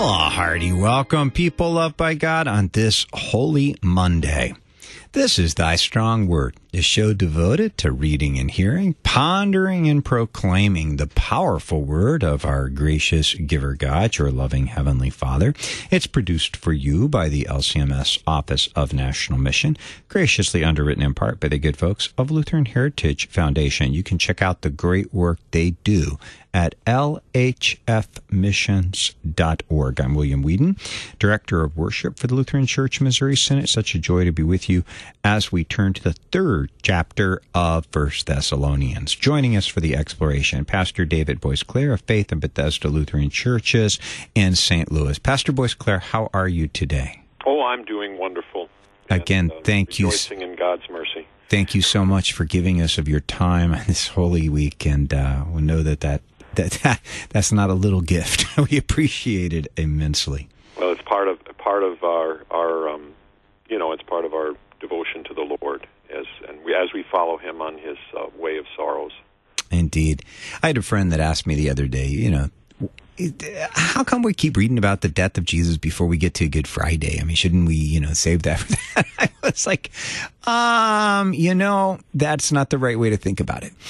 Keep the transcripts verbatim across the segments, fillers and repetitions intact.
Well, a hearty welcome, people loved by God, on this Holy Monday. This is Thy Strong Word, a show devoted to reading and hearing, pondering and proclaiming the powerful word of our gracious giver God, your loving Heavenly Father. It's produced for you by the L C M S Office of National Mission, graciously underwritten in part by the good folks of Lutheran Heritage Foundation. You can check out the great work they do at L H F missions dot org. I'm William Whedon, Director of Worship for the Lutheran Church Missouri Synod. Such a joy to be with you as we turn to the third chapter of First Thessalonians. Joining us for the exploration, Pastor David Boisclair of Faith and Bethesda Lutheran Churches in Saint Louis. Pastor Boisclair, how are you today? Oh, I'm doing wonderful. Again, and, uh, thank you. Rejoicing in God's mercy. Thank you so much for giving us of your time this Holy Week, and uh, we know that, that, that, that that's not a little gift. We appreciate it immensely. Well, it's part of part of our our um, you know, it's part of our devotion to the Lord as and we, as we follow Him on His uh, way of sorrows. Indeed, I had a friend that asked me the other day, you know, how come we keep reading about the death of Jesus before we get to Good Friday? I mean, shouldn't we, you know, save that for that? I was like, um, you know, that's not the right way to think about it.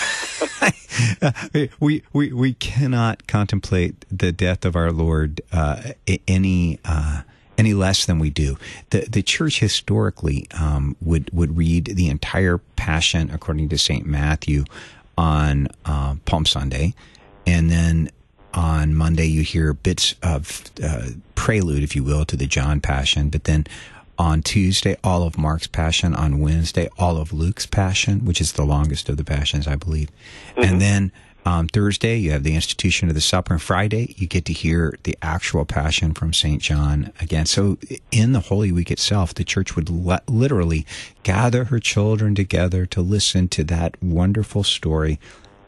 we, we, we cannot contemplate the death of our Lord uh, any uh, any less than we do. The the church historically um, would would read the entire Passion according to Saint Matthew on uh, Palm Sunday, and then on Monday, you hear bits of uh, prelude, if you will, to the John Passion. But then on Tuesday, all of Mark's Passion. On Wednesday, all of Luke's Passion, which is the longest of the Passions, I believe. Mm-hmm. And then on Thursday, you have the institution of the supper. And Friday, you get to hear the actual Passion from Saint John again. So in the Holy Week itself, the church would le- literally gather her children together to listen to that wonderful story,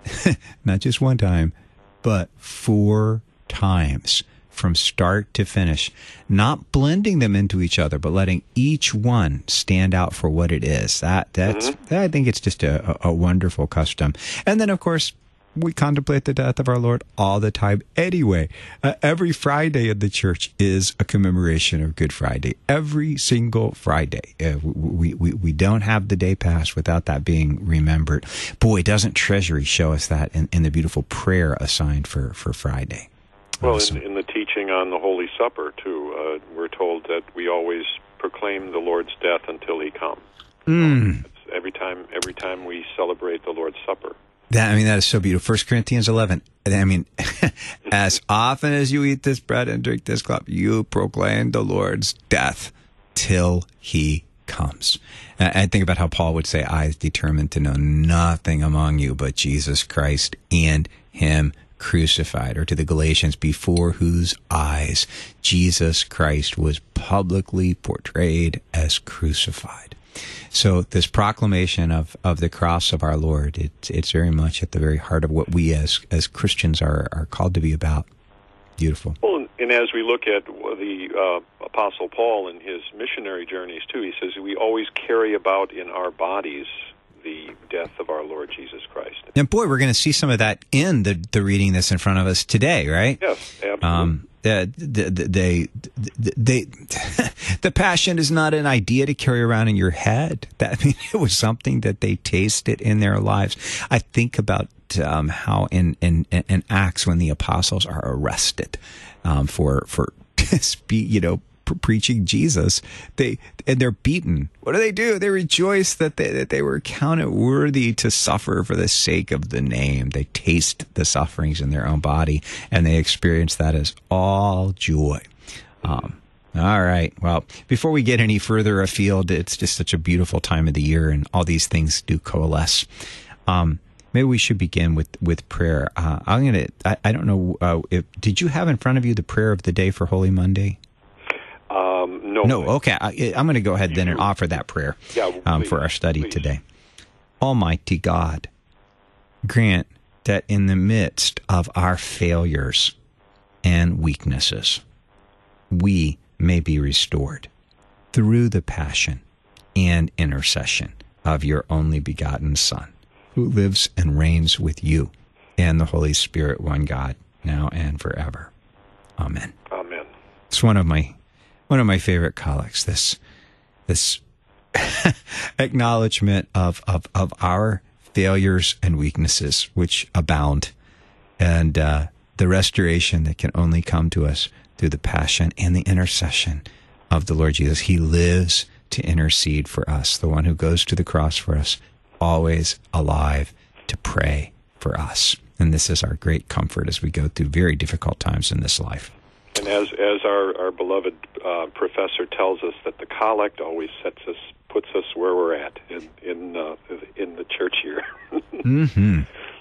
not just one time, but four times from start to finish, not blending them into each other, but letting each one stand out for what it is. That that's mm-hmm. I think it's just a, a wonderful custom. And then, of course, we contemplate the death of our Lord all the time anyway. Uh, every Friday in the church is a commemoration of Good Friday. Every single Friday. Uh, we, we, we don't have the day pass without that being remembered. Boy, doesn't Treasury show us that in, in the beautiful prayer assigned for, for Friday. Well, Awesome. in, in the teaching on the Holy Supper, too, uh, we're told that we always proclaim the Lord's death until He comes. Mm. It's every time, every time we celebrate the Lord's Supper. That, I mean, that is so beautiful. First Corinthians eleven. I mean, as often as you eat this bread and drink this cup, you proclaim the Lord's death till He comes. I think about how Paul would say, I is determined to know nothing among you but Jesus Christ and Him crucified. Or to the Galatians, before whose eyes Jesus Christ was publicly portrayed as crucified. So this proclamation of, of the cross of our Lord, it's it's very much at the very heart of what we as as Christians are, are called to be about. Beautiful. Well, and as we look at the uh, Apostle Paul and his missionary journeys too, he says we always carry about in our bodies the death of our Lord Jesus Christ. And boy, we're going to see some of that in the, the reading that's in front of us today, right? Yes, absolutely. Um, the, the, the, they, they, the Passion is not an idea to carry around in your head. That, I mean, it was something that they tasted in their lives. I think about um, how in, in, in Acts when the apostles are arrested um, for for you know. preaching Jesus, they and they're beaten. What do they do? They rejoice that they that they were counted worthy to suffer for the sake of the name. They taste the sufferings in their own body, and they experience that as all joy. Um, all right. Well, before we get any further afield, it's just such a beautiful time of the year, and all these things do coalesce. Um, maybe we should begin with with prayer. Uh, I'm gonna. I, I don't know. Uh, if did you have in front of you the prayer of the day for Holy Monday? Um, no. No, okay. I, I'm going to go ahead then and offer that prayer yeah, well, um, please, for our study please. today. Almighty God, grant that in the midst of our failures and weaknesses, we may be restored through the passion and intercession of your only begotten Son, who lives and reigns with you and the Holy Spirit, one God, now and forever. Amen. Amen. It's one of my one of my favorite collects. This this acknowledgement of, of of our failures and weaknesses, which abound, and uh, the restoration that can only come to us through the passion and the intercession of the Lord Jesus. He lives to intercede for us, the one who goes to the cross for us, always alive to pray for us. And this is our great comfort as we go through very difficult times in this life. And as as our, our beloved uh, professor tells us, that the collect always sets us, puts us where we're at in in, uh, in the church year. mm-hmm.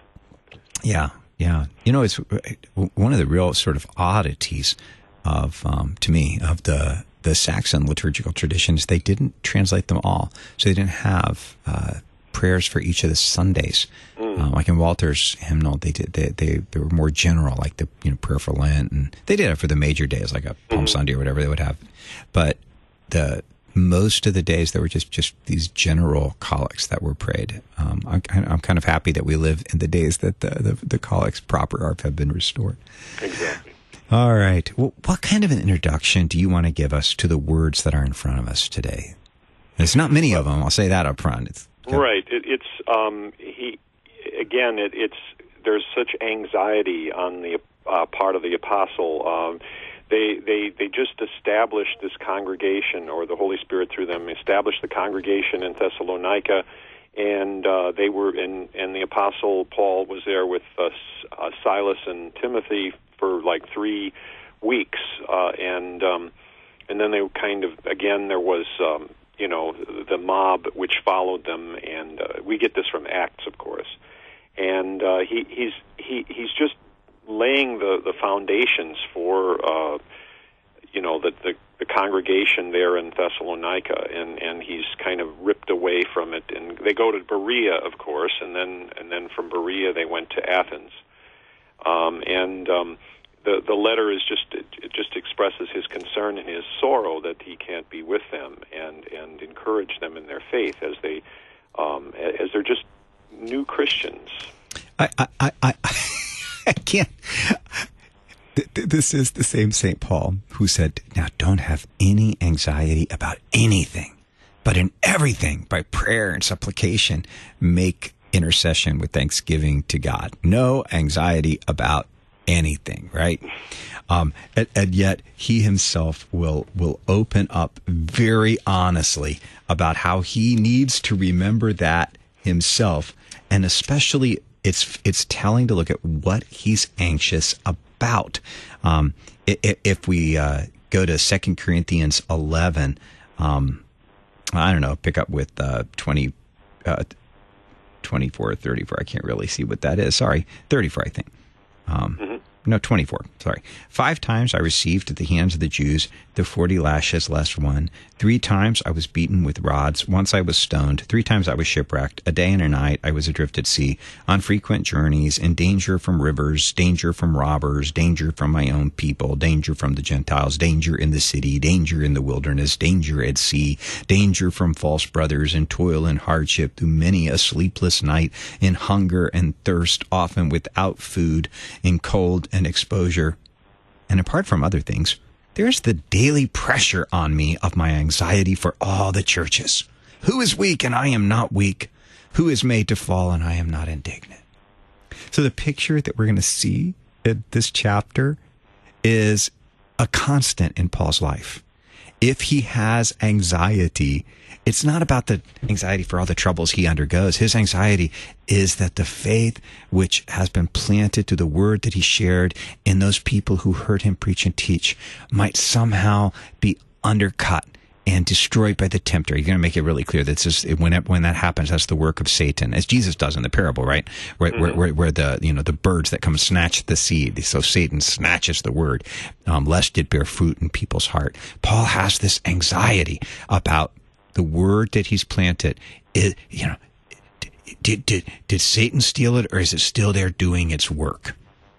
Yeah, yeah. You know, it's one of the real sort of oddities of, um, to me, of the the Saxon liturgical traditions. They didn't translate them all, so they didn't have uh, prayers for each of the Sundays. Mm. Uh, like in Walter's hymnal, they did they, they they were more general, like the you know prayer for Lent, and they did it for the major days, like a Palm mm-hmm. Sunday or whatever they would have. But the most of the days there were just, just these general collects that were prayed. Um, I'm, I'm kind of happy that we live in the days that the the, the collects proper are, have been restored. Exactly. All right. Well, what kind of an introduction do you want to give us to the words that are in front of us today? There's not many of them. I'll say that up front. It's, right. It, it's um, he again. It, it's there's such anxiety on the uh, part of the apostle. Um, they they they just established this congregation, or the Holy Spirit through them established the congregation in Thessalonica, and uh, they were in. And the apostle Paul was there with uh, uh, Silas and Timothy for like three weeks, uh, and um, and then they kind of again there was um, you know the mob which followed them, and uh, we get this from Acts, of course, and uh, he he's he he's just laying the, the foundations for uh, you know the, the the congregation there in Thessalonica, and, and he's kind of ripped away from it, and they go to Berea, of course, and then and then from Berea they went to Athens. Um, and um, the the letter is just it, it just expresses his concern and his sorrow that he can't be with them, and, and encourage them in their faith as they um, as they're just new Christians. I I I, I, I can't. This is the same Saint Paul who said, "Now don't have any anxiety about anything, but in everything by prayer and supplication make intercession with thanksgiving to God." No anxiety about anything, right? Um, and, and yet he himself will will open up very honestly about how he needs to remember that himself, and especially it's it's telling to look at what he's anxious about. Um, if, if we uh, go to Second Corinthians eleven, um, I don't know, pick up with uh, twenty. Uh, twenty-four or thirty-four. I can't really see what that is. Sorry. thirty-four, I think. Um, mm-hmm. No, twenty-four. Sorry. Five times I received at the hands of the Jews the forty lashes less one. Three times I was beaten with rods. Once I was stoned. Three times I was shipwrecked. A day and a night I was adrift at sea, on frequent journeys, in danger from rivers, danger from robbers, danger from my own people, danger from the Gentiles, danger in the city, danger in the wilderness, danger at sea, danger from false brothers, in toil and hardship, through many a sleepless night, in hunger and thirst, often without food, in cold and exposure. And apart from other things, there's the daily pressure on me of my anxiety for all the churches. Who is weak and I am not weak? Who is made to fall and I am not indignant? So the picture that we're going to see in this chapter is a constant in Paul's life. If he has anxiety, it's not about the anxiety for all the troubles he undergoes. His anxiety is that the faith which has been planted to the word that he shared in those people who heard him preach and teach might somehow be undercut and destroyed by the tempter. You're going to make it really clear that this is, when it, when that happens, that's the work of Satan, as Jesus does in the parable, right? Where, mm-hmm. where, where the you know the birds that come and snatch the seed. So Satan snatches the word, um, lest it bear fruit in people's heart. Paul has this anxiety about the word that he's planted. It, you know, did did did Satan steal it, or is it still there doing its work?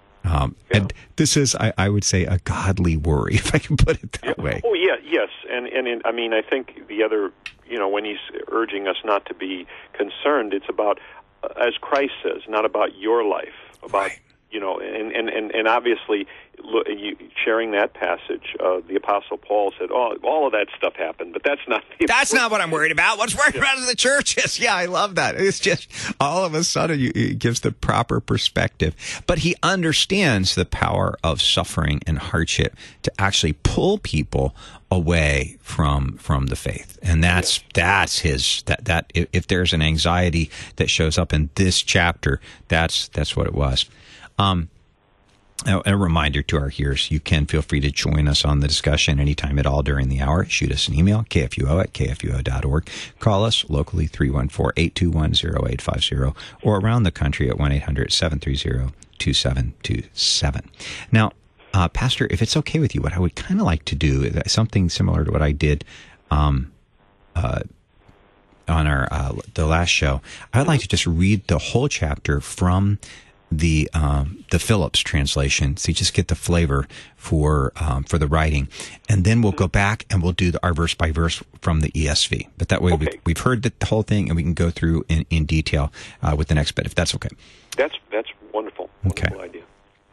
Um, yeah. And this is, I, I would say, a godly worry, if I can put it that yeah. way. Oh, yeah, yes. And, and in, I mean, I think the other, you know, when he's urging us not to be concerned, it's about, uh, as Christ says, not about your life, about, right. you know, and, and, and, and obviously look, you, sharing that passage, uh, the Apostle Paul said, "Oh, all of that stuff happened, but that's not the that's not what I'm worried about. What's worried yeah. about is the churches." Yeah, I love that. It's just all of a sudden you, it gives the proper perspective. But he understands the power of suffering and hardship to actually pull people away from from the faith, and that's yeah. that's his that that if, if there's an anxiety that shows up in this chapter, that's that's what it was. Um, A, a reminder to our hearers, you can feel free to join us on the discussion anytime at all during the hour. Shoot us an email, k f u o at k f u o dot org. Call us locally, three one four, eight two one, zero eight five zero, or around the country at one eight hundred, seven three zero, two seven two seven. Now, uh, Pastor, if it's okay with you, what I would kind of like to do is something similar to what I did um, uh, on our uh, the last show. I'd like to just read the whole chapter from the um, the Phillips translation, so you just get the flavor for um, for the writing, and then we'll go back and we'll do the, our verse by verse from the E S V. But that way okay. we've, we've heard the whole thing, and we can go through in, in detail uh, with the next bit, if that's okay. That's that's wonderful. Wonderful okay. idea.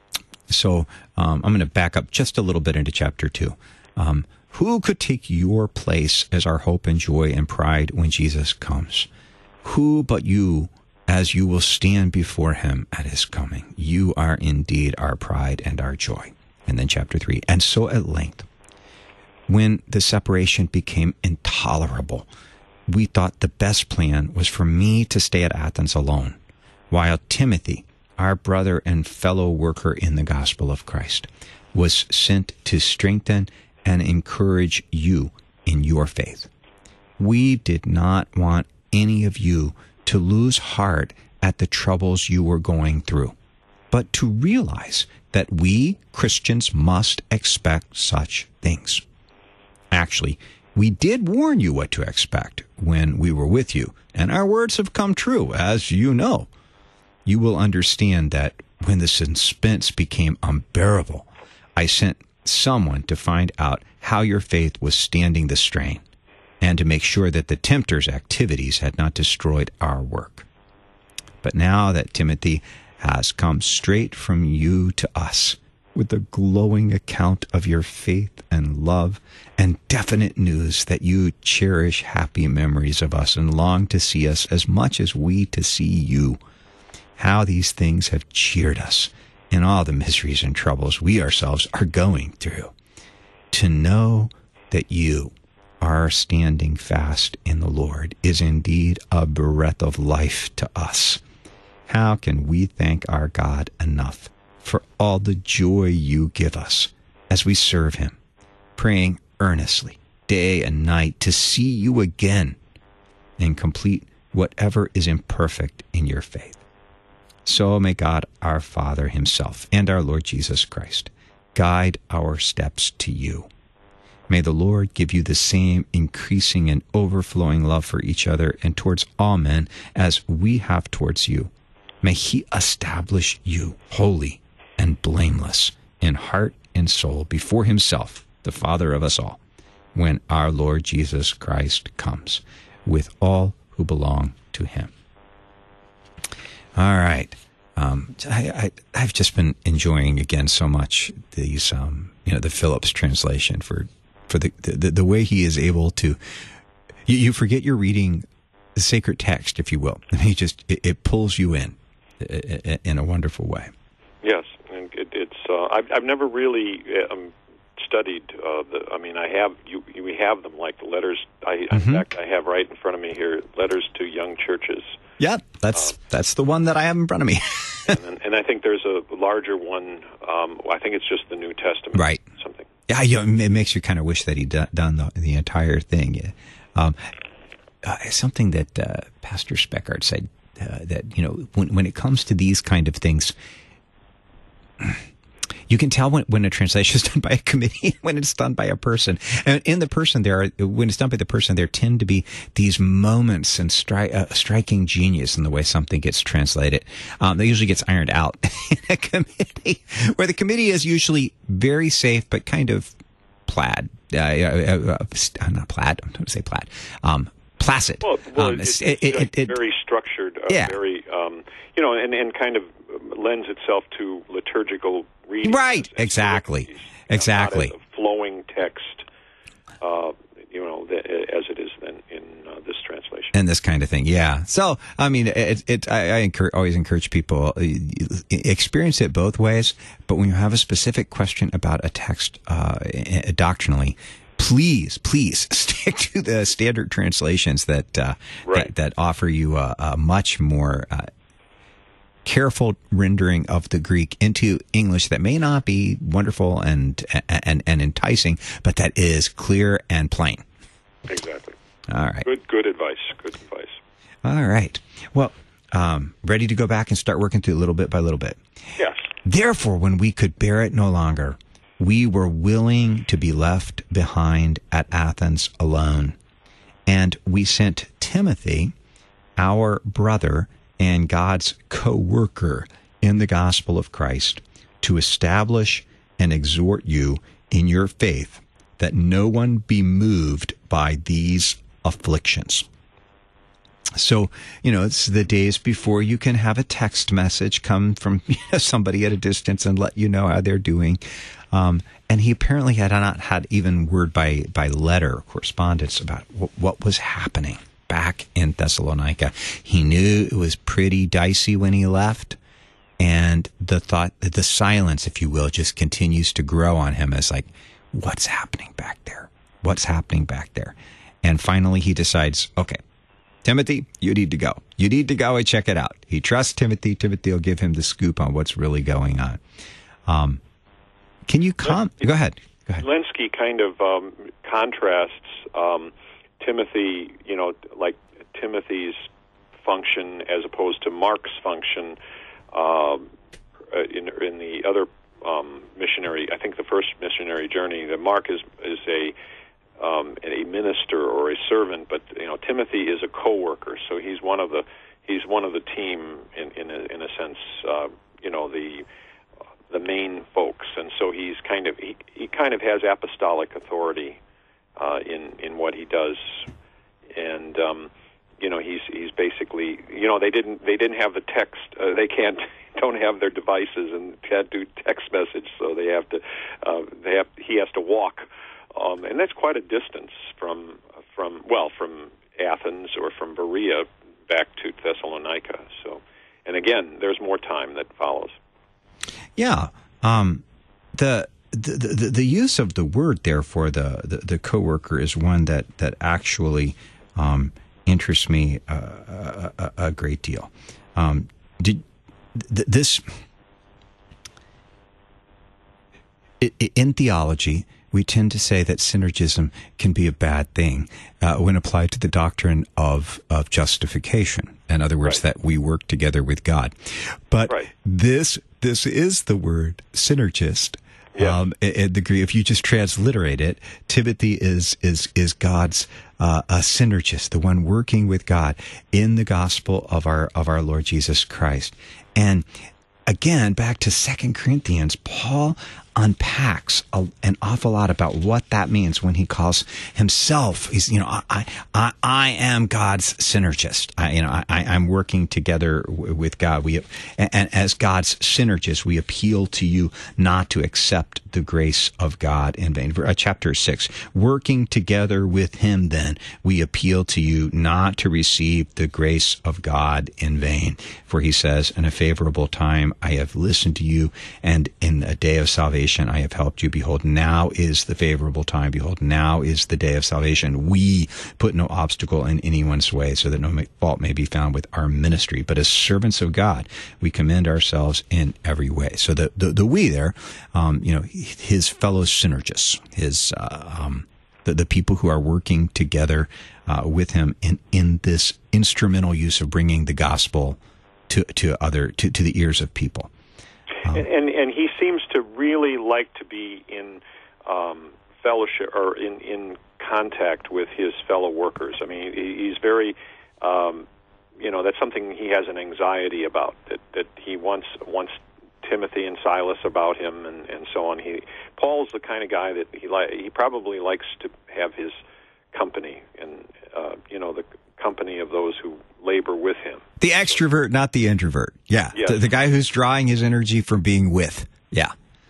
So um, I'm going to back up just a little bit into chapter two. Um, who could take your place as our hope and joy and pride when Jesus comes? Who but you? As you will stand before him at his coming. You are indeed our pride and our joy. And then chapter three. And so at length, when the separation became intolerable, we thought the best plan was for me to stay at Athens alone, while Timothy, our brother and fellow worker in the gospel of Christ, was sent to strengthen and encourage you in your faith. We did not want any of you to lose heart at the troubles you were going through, but to realize that we Christians must expect such things. Actually, we did warn you what to expect when we were with you, and our words have come true, as you know. You will understand that when the suspense became unbearable, I sent someone to find out how your faith was standing the strain, and to make sure that the tempter's activities had not destroyed our work. But now that Timothy has come straight from you to us with a glowing account of your faith and love and definite news that you cherish happy memories of us and long to see us as much as we to see you, how these things have cheered us in all the miseries and troubles we ourselves are going through. To know that you are standing fast in the Lord is indeed a breath of life to us. How can we thank our God enough for all the joy you give us as we serve him, praying earnestly day and night to see you again and complete whatever is imperfect in your faith. So may God our Father himself and our Lord Jesus Christ guide our steps to you. May the Lord give you the same increasing and overflowing love for each other and towards all men as we have towards you. May he establish you holy and blameless in heart and soul before himself, the Father of us all, when our Lord Jesus Christ comes with all who belong to him. All right. Um, I, I, I've just been enjoying again so much these, um, you know, the Phillips translation for for the, the the way he is able to. You, you forget you're reading the sacred text, if you will. I mean, he just it, it pulls you in in a wonderful way. Yes, and it, it's. Uh, I've I've never really um, studied. Uh, the, I mean, I have you. We have them like the letters. I, mm-hmm. In fact, I have right in front of me here letters to young churches. Yeah, that's uh, that's the one that I have in front of me. and, and I think there's a larger one. Um, I think it's just the New Testament, right? Something. Yeah, you know, it makes you kind of wish that he'd done the, the entire thing. Um, uh, something that uh, Pastor Speckart said uh, that you know when when it comes to these kind of things. You can tell when, when a translation is done by a committee, when it's done by a person. And in the person, there are, when it's done by the person, there tend to be these moments and stri- uh, striking genius in the way something gets translated. Um, that usually gets ironed out in a committee, where the committee is usually very safe, but kind of plaid. Uh, uh, uh, not plaid, I'm going to say plaid. Um, placid. Well, well um, it's, it, it's it, it, very structured, uh, yeah. very, um, you know, and, and kind of lends itself to liturgical reading. Right, as, as exactly, you know, exactly. Not as a flowing text, uh, you know, the, as it is then in uh, this translation. And this kind of thing, yeah. So, I mean, it, it I, I encourage, always encourage people, uh, experience it both ways, but when you have a specific question about a text uh, doctrinally, please, please stick to the standard translations that uh, right. that, that offer you a, a much more uh, careful rendering of the Greek into English that may not be wonderful and and, and enticing, but that is clear and plain. Exactly. All right. Good, good advice. Good advice. All right. Well, um, ready to go back and start working through little bit by little bit. Yes. Therefore, when we could bear it no longer, we were willing to be left behind at Athens alone. And we sent Timothy, our brother and God's co-worker in the gospel of Christ, to establish and exhort you in your faith, that no one be moved by these afflictions. So, you know, it's the days before you can have a text message come from you know, somebody at a distance and let you know how they're doing. Um, and he apparently had not had even word by, by letter correspondence about w- what was happening back in Thessalonica. He knew it was pretty dicey when he left. And the thought, the silence, if you will, just continues to grow on him as like, what's happening back there? What's happening back there? And finally he decides, okay, Timothy, you need to go. You need to go and check it out. He trusts Timothy. Timothy will give him the scoop on what's really going on. Um, can you com- Go ahead. Go ahead. Lenski kind of um, contrasts um, Timothy, you know, like Timothy's function as opposed to Mark's function um, in, in the other um, missionary, I think the first missionary journey. That Mark is is a Um, a minister or a servant, but you know Timothy is a co-worker, so he's one of the he's one of the team in in a, in a sense, uh, you know the the main folks, and so he's kind of he, he kind of has apostolic authority uh, in in what he does, and um, you know he's he's basically you know they didn't they didn't have the text uh, they can't don't have their devices and can't do text message, so they have to uh, they have he has to walk. Um, and that's quite a distance from, from well, from Athens or from Berea back to Thessalonica. So, and again, there's more time that follows. Yeah, um, the, the the the use of the word there for the, the, the coworker is one that that actually um, interests me uh, a, a great deal. Um, did th- this it, in theology? We tend to say that synergism can be a bad thing uh, when applied to the doctrine of, of justification. In other words, right. that we work together with God. But right. this this is the word synergist. Yeah. Um, in degree, if you just transliterate it, Timothy is is is God's uh, a synergist, the one working with God in the gospel of our of our Lord Jesus Christ. And again, back to Second Corinthians, Paul unpacks a, an awful lot about what that means when he calls himself. He's, you know, I, I, I am God's synergist. I, you know, I, I'm working together w- with God. We, and, and as God's synergist, we appeal to you not to accept the grace of God in vain. Uh, chapter six, working together with Him, then we appeal to you not to receive the grace of God in vain. For He says, in a favorable time I have listened to you, and in a day of salvation I have helped you. Behold, now is the favorable time. Behold, now is the day of salvation. We put no obstacle in anyone's way, so that no fault may be found with our ministry. But as servants of God, we commend ourselves in every way. So the the, the we there, um, you know, his fellow synergists, his uh, um, the, the people who are working together uh, with him in in this instrumental use of bringing the gospel to to other to, to the ears of people. Um, and, and and he seems to really like to be in um, fellowship or in, in contact with his fellow workers. I mean, he's very, um, you know, that's something he has an anxiety about. That that he wants wants Timothy and Silas about him, and, and so on. He Paul's the kind of guy that he li- he probably likes to have his company, and uh, you know, the company of those who labor with him. The extrovert, not the introvert. Yeah. Yes. The, the guy who's drawing his energy from being with. Yeah.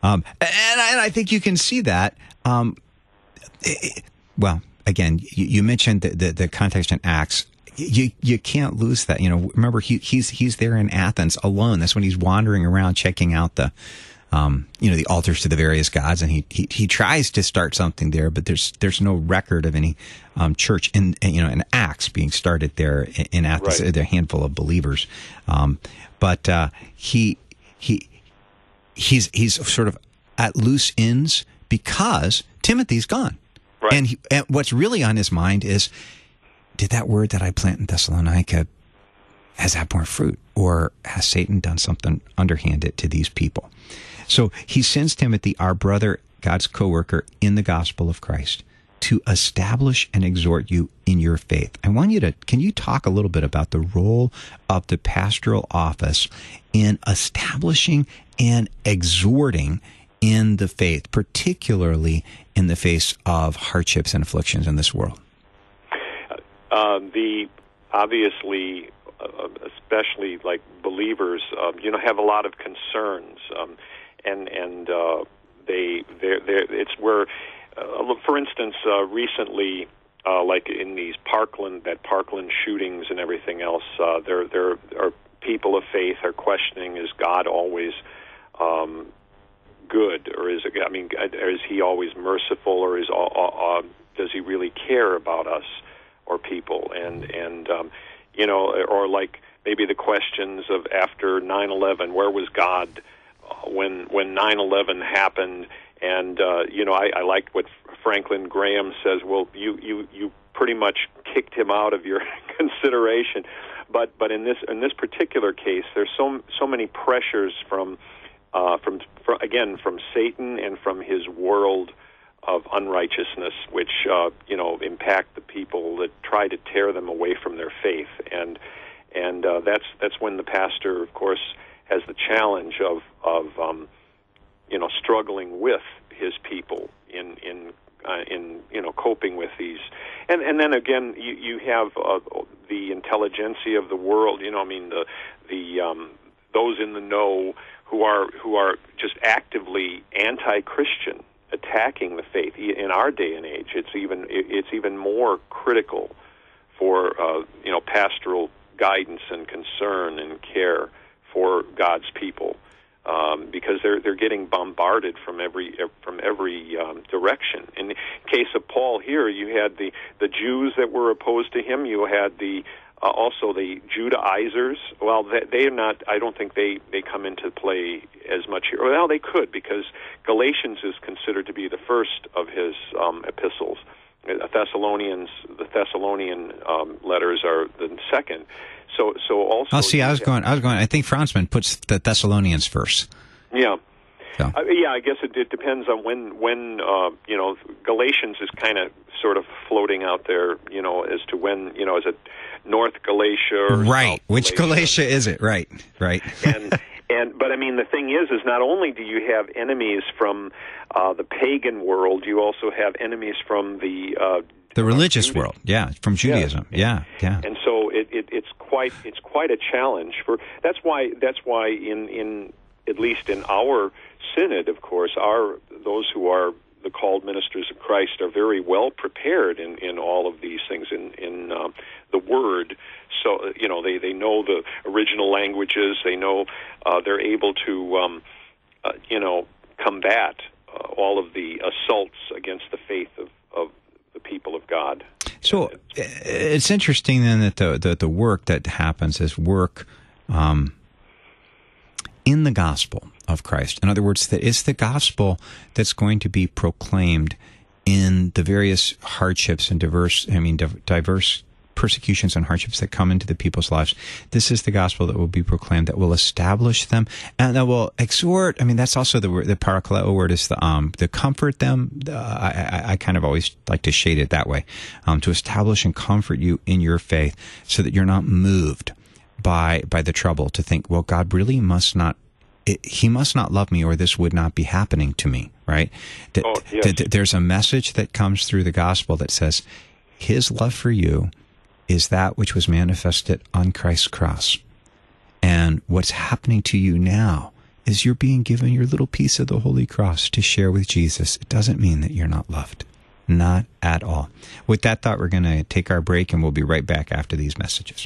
Um, and, I, and I think you can see that. Um, it, well, again, you, you mentioned the, the, the context in Acts. You you can't lose that. You know, remember he he's he's there in Athens alone. That's when he's wandering around checking out the, um, you know, the altars to the various gods, and he he he tries to start something there, but there's there's no record of any um, church in you know an Acts being started there in, in Athens. Right. There are a handful of believers, um, but uh, he he he's he's sort of at loose ends because Timothy's gone, right. and, he, and what's really on his mind is, did that word that I plant in Thessalonica, has that borne fruit? Or has Satan done something underhanded to these people? So he sends Timothy, our brother, God's co-worker in the gospel of Christ, to establish and exhort you in your faith. I want you to, can you talk a little bit about the role of the pastoral office in establishing and exhorting in the faith, particularly in the face of hardships and afflictions in this world? Uh, the obviously, uh, especially like believers, uh, you know, have a lot of concerns, um, and and uh, they they it's where, uh, for instance, uh, recently, uh, like in these Parkland that Parkland shootings and everything else, uh, there there are people of faith are questioning: is God always um, good, or is it, I mean, is He always merciful, or is uh, uh, does He really care about us or people? And and um, you know, or like maybe the questions of after nine eleven, where was God uh, when when nine eleven happened? And uh, you know, I, I like what Franklin Graham says. Well, you you you pretty much kicked him out of your consideration. But but in this in this particular case, there's so so many pressures from uh, from, from again from Satan and from his world of unrighteousness, which uh, you know impact the people that try to tear them away from their faith, and and uh, that's that's when the pastor, of course, has the challenge of of um, you know struggling with his people in in uh, in you know coping with these, and and then again you you have uh, the intelligentsia of the world, you know I mean the the um, those in the know who are who are just actively anti-Christian, attacking the faith. In our day and age, it's even it's even more critical for uh, you know pastoral guidance and concern and care for God's people, um, because they're they're getting bombarded from every from every um, direction. In the case of Paul here, you had the the Jews that were opposed to him. You had the uh, also the Judaizers. Well, they, they're not. I don't think they, they come into play as much here. Well, they could, because Galatians is considered to be the first of his um, epistles. Thessalonians, the Thessalonian um, letters are the second. So, so also. Oh, see, I was have, going. I was going. I think Franzman puts the Thessalonians first. Yeah. So. Uh, yeah, I guess it, it depends on when when uh, you know Galatians is kind of sort of floating out there, you know, as to when, you know, is it North Galatia or right? South Which Galatia is it? Right, right. and and but I mean, the thing is, is not only do you have enemies from uh, the pagan world, you also have enemies from the uh, the religious Judaism. world, yeah, from Judaism, yeah, yeah. And so it, it, it's quite it's quite a challenge for. That's why that's why in in at least in our synod, of course, our those who are the called ministers of Christ are very well prepared in, in all of these things in in um, the Word. So you know they, they know the original languages. They know uh, they're able to um, uh, you know combat uh, all of the assaults against the faith of, of the people of God. So it's interesting then that the the, the work that happens is work um, in the gospel of Christ. In other words, that it's the gospel that's going to be proclaimed in the various hardships and diverse, I mean, diverse persecutions and hardships that come into the people's lives. This is the gospel that will be proclaimed, that will establish them, and that will exhort. I mean, that's also the word, the parakaleo word is the um the comfort them. Uh, I, I I kind of always like to shade it that way, um, to establish and comfort you in your faith, so that you're not moved by by the trouble to think, well, God really must not. It, he must not love me, or this would not be happening to me, right? That, oh, yes. that, that there's a message that comes through the gospel that says his love for you is that which was manifested on Christ's cross. And what's happening to you now is you're being given your little piece of the Holy Cross to share with Jesus. It doesn't mean that you're not loved. Not at all. With that thought, we're going to take our break, and we'll be right back after these messages.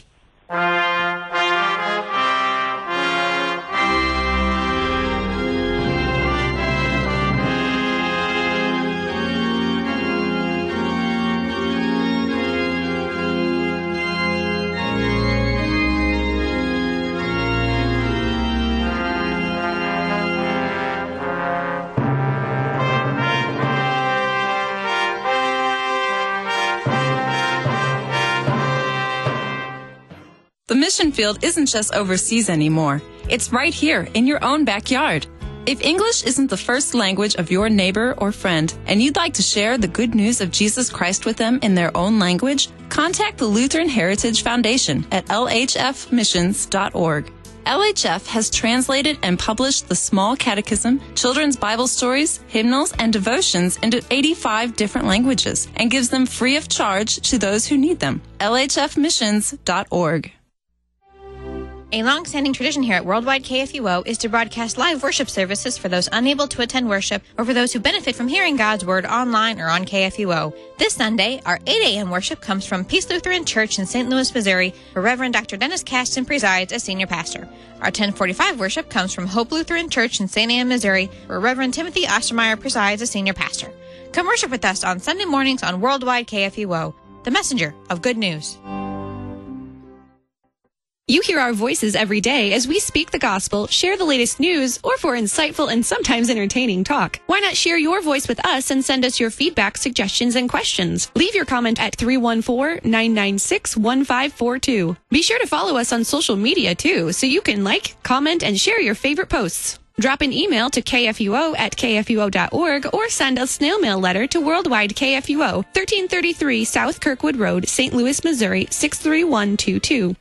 The mission field isn't just overseas anymore. It's right here in your own backyard. If English isn't the first language of your neighbor or friend, and you'd like to share the good news of Jesus Christ with them in their own language, contact the Lutheran Heritage Foundation at l h f missions dot org. L H F has translated and published the Small Catechism, children's Bible stories, hymnals, and devotions into eighty-five different languages and gives them free of charge to those who need them. l h f missions dot org. A long-standing tradition here at Worldwide K F U O is to broadcast live worship services for those unable to attend worship or for those who benefit from hearing God's Word online or on K F U O. This Sunday, our eight a.m. worship comes from Peace Lutheran Church in Saint Louis, Missouri, where Reverend Doctor Dennis Caston presides as senior pastor. Our ten forty-five worship comes from Hope Lutheran Church in Saint Anne, Missouri, where Reverend Timothy Ostermeyer presides as senior pastor. Come worship with us on Sunday mornings on Worldwide K F U O, the messenger of good news. You hear our voices every day as we speak the gospel, share the latest news, or for insightful and sometimes entertaining talk. Why not share your voice with us and send us your feedback, suggestions, and questions? Leave your comment at three one four, nine nine six, one five four two. Be sure to follow us on social media, too, so you can like, comment, and share your favorite posts. Drop an email to k f u o at k f u o dot org or send a snail mail letter to Worldwide K F U O, thirteen thirty-three South Kirkwood Road, Saint Louis, Missouri, six three one two two.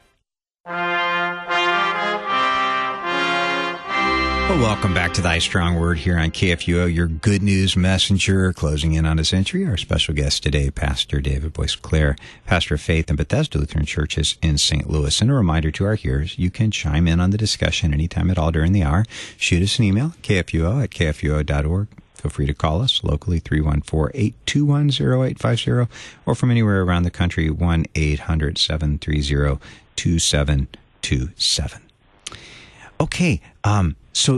Well, welcome back to Thy Strong Word here on K F U O, your good news messenger, closing in on a century. Our special guest today, Pastor David Boisclair, pastor of faith in Bethesda Lutheran Churches in Saint Louis. And a reminder to our hearers, you can chime in on the discussion anytime at all during the hour. Shoot us an email, k f u o at k f u o dot org. Feel free to call us locally, three one four, eight two one, zero eight five zero, or from anywhere around the country, one eight hundred, seven three zero, two seven two seven. Okay, um, so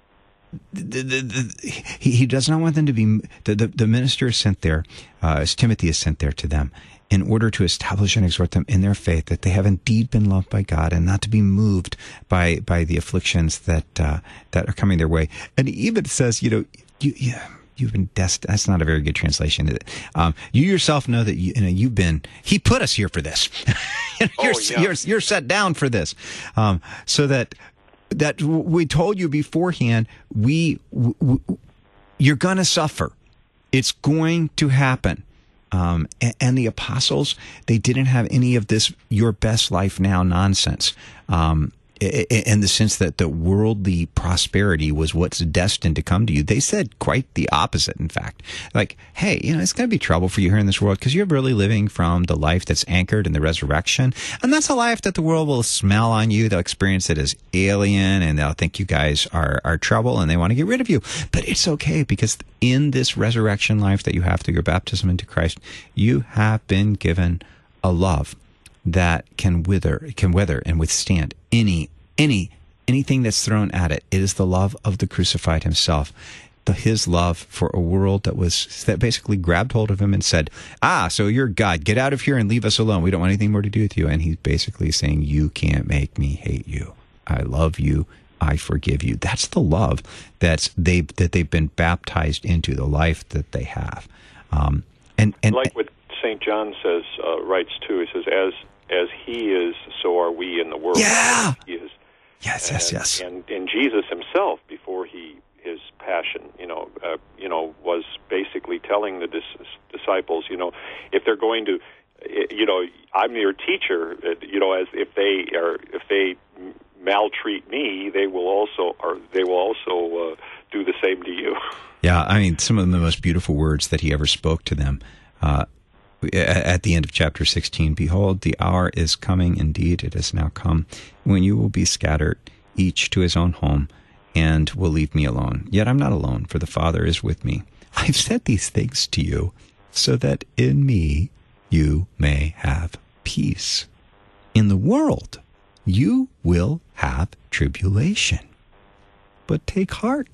the, the, the, he, he does not want them to be, the, the, the minister is sent there, uh, as Timothy is sent there to them, in order to establish and exhort them in their faith that they have indeed been loved by God and not to be moved by by the afflictions that uh, that are coming their way. And he even says, you know, you, you you've been destined. That's not a very good translation. Is it? Um, you yourself know that you, you know you've been. He put us here for this. you're, oh, yeah. you're you're set down for this, um, so that that we told you beforehand. We, we you're going to suffer. It's going to happen. Um, and, and the apostles, they didn't have any of this "your best life now" nonsense. Um, in the sense that the worldly prosperity was what's destined to come to you. They said quite the opposite, in fact. Like, hey, you know, it's going to be trouble for you here in this world because you're really living from the life that's anchored in the resurrection. And that's a life that the world will smell on you. They'll experience it as alien, and they'll think you guys are, are trouble, and they want to get rid of you. But it's okay, because in this resurrection life that you have through your baptism into Christ, you have been given a love that can wither, can weather and withstand any, any, anything that's thrown at it. It is the love of the crucified himself, the, his love for a world that was, that basically grabbed hold of him and said, ah, so you're God, get out of here and leave us alone. We don't want anything more to do with you. And he's basically saying, you can't make me hate you. I love you. I forgive you. That's the love that's they that they've been baptized into, the life that they have. Um, and, and like what Saint John says, uh, writes too. He says, as As he is, so are we in the world. Yeah. He is. Yes, and, yes, yes. And, and Jesus himself, before he his passion, you know, uh, you know, was basically telling the dis- disciples, you know, if they're going to, you know, I'm your teacher. You know, as if they are, if they maltreat me, they will also, or they will also uh, do the same to you. Yeah, I mean, some of the most beautiful words that he ever spoke to them. Uh, At the end of chapter sixteen, behold, the hour is coming, indeed it has now come, when you will be scattered, each to his own home, and will leave me alone. Yet I'm not alone, for the Father is with me. I've said these things to you so that in me you may have peace. In the world you will have tribulation. But take heart.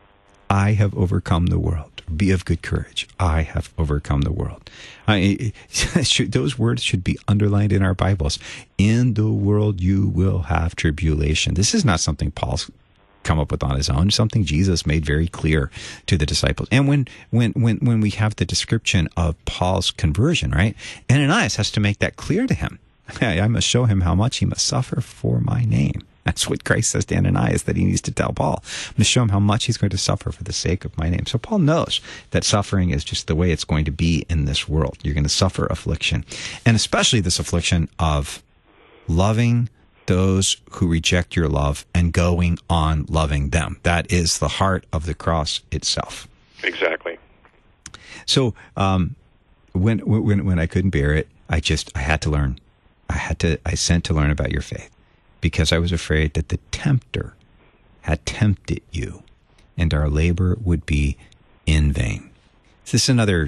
I have overcome the world. Be of good courage. I have overcome the world. I, should, those words should be underlined in our Bibles. In the world you will have tribulation. This is not something Paul's come up with on his own, something Jesus made very clear to the disciples. And when when when when we have the description of Paul's conversion, right? Ananias has to make that clear to him. I must show him how much he must suffer for my name. That's what Christ says to Ananias that he needs to tell Paul. I'm going to show him how much he's going to suffer for the sake of my name. So Paul knows that suffering is just the way it's going to be in this world. You're going to suffer affliction, and especially this affliction of loving those who reject your love and going on loving them. That is the heart of the cross itself. Exactly. So um, when when when I couldn't bear it, I just I had to learn. I had to. I sent to learn about your faith, because I was afraid that the tempter had tempted you, and our labor would be in vain. Is this another?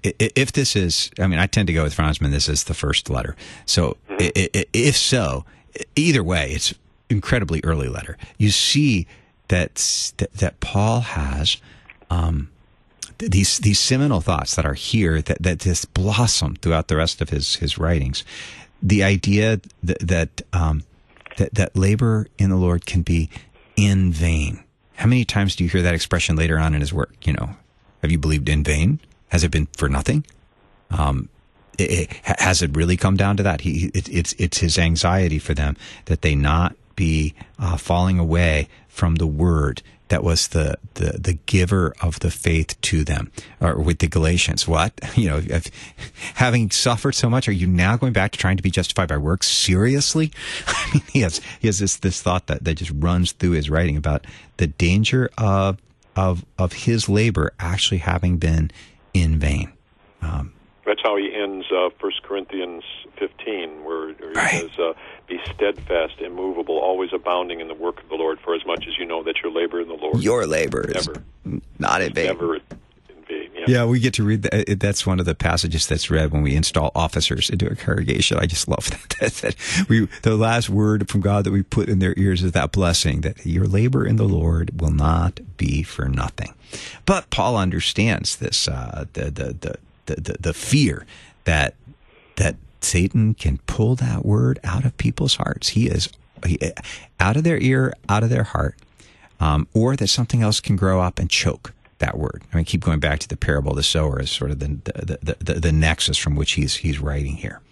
If this is, I mean, I tend to go with Franzman. This is the first letter. So mm-hmm. if so, either way, it's incredibly early letter. You see that that, that Paul has um, these these seminal thoughts that are here that that just blossom throughout the rest of his his writings. The idea that that, um, that that labor in the Lord can be in vain. How many times do you hear that expression later on in his work? You know, have you believed in vain? Has it been for nothing? Um, it, it, has it really come down to that? He, it, it's it's his anxiety for them that they not be uh, falling away from the word that was the, the, the giver of the faith to them. Or with the Galatians, what? You know, if, having suffered so much, are you now going back to trying to be justified by works? Seriously? I mean, he has, he has this, this thought that, that just runs through his writing about the danger of, of, of his labor actually having been in vain. Um, That's how he ends uh, First Corinthians fifteen, where, where he right. says, uh, be steadfast, immovable, always abounding in the work of the Lord, for as much as you know that your labor in the Lord. Your labor is never, not in vain. Never in vain. Yeah. yeah, we get to read that. That's one of the passages that's read when we install officers into a congregation. I just love that. that, that we, the last word from God that we put in their ears is that blessing, that your labor in the Lord will not be for nothing. But Paul understands this, uh, the, the, the, the, the, the fear that, that Satan can pull that word out of people's hearts. He is he, out of their ear, out of their heart, um, or that something else can grow up and choke that word. I mean, keep going back to the parable of the sower as sort of the the, the, the, the nexus from which he's he's writing here.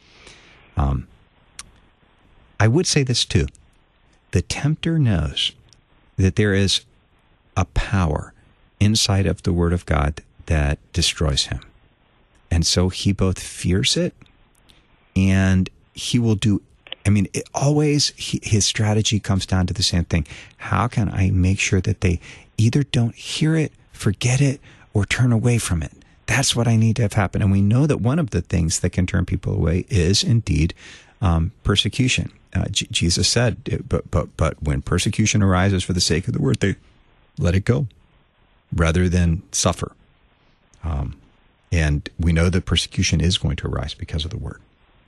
Um, I would say this too. The tempter knows that there is a power inside of the Word of God that destroys him. And so he both fears it, and he will do, I mean, it always, he, his strategy comes down to the same thing. How can I make sure that they either don't hear it, forget it, or turn away from it? That's what I need to have happen. And we know that one of the things that can turn people away is indeed um, persecution. Uh, J- Jesus said, but, but, but when persecution arises for the sake of the word, they let it go rather than suffer. Um, and we know that persecution is going to arise because of the word.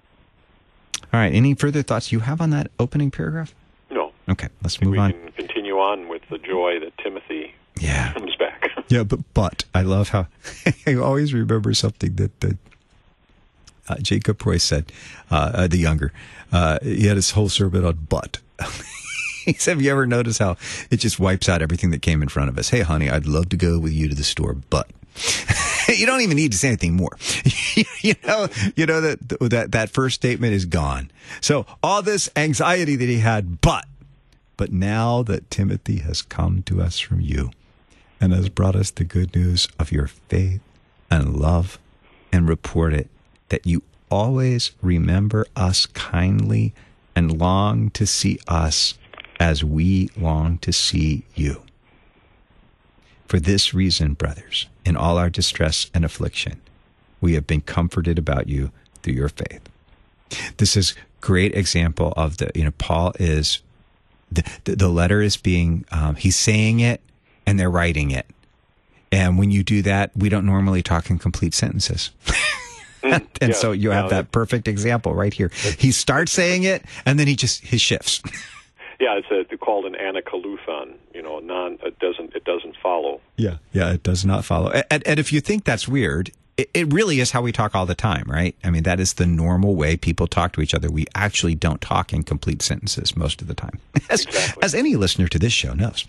All right. Any further thoughts you have on that opening paragraph? No. Okay. Let's move we on. We can continue on with the joy that Timothy yeah. comes back. Yeah, but but I love how I always remember something that, that uh, Jacob Royce said, uh, uh, the younger. Uh, he had his whole sermon on but. He said, have you ever noticed how it just wipes out everything that came in front of us? Hey, honey, I'd love to go with you to the store, but... You don't even need to say anything more. you know, you know that that that first statement is gone. So all this anxiety that he had, but but now that Timothy has come to us from you and has brought us the good news of your faith and love, and report it, that you always remember us kindly and long to see us as we long to see you. For this reason, brothers, in all our distress and affliction, we have been comforted about you through your faith. This is a great example of the, you know, Paul is the, the, the letter is being, um, he's saying it and they're writing it. And when you do that, we don't normally talk in complete sentences. and yeah, so you have yeah, that perfect example right here. He starts saying it and then he just, he shifts. Yeah, it's a, called an anakaluthon. You know, non. It doesn't. It doesn't follow. Yeah, yeah, it does not follow. And, and if you think that's weird, it, it really is how we talk all the time, right? I mean, that is the normal way people talk to each other. We actually don't talk in complete sentences most of the time, as, exactly. as any listener to this show knows.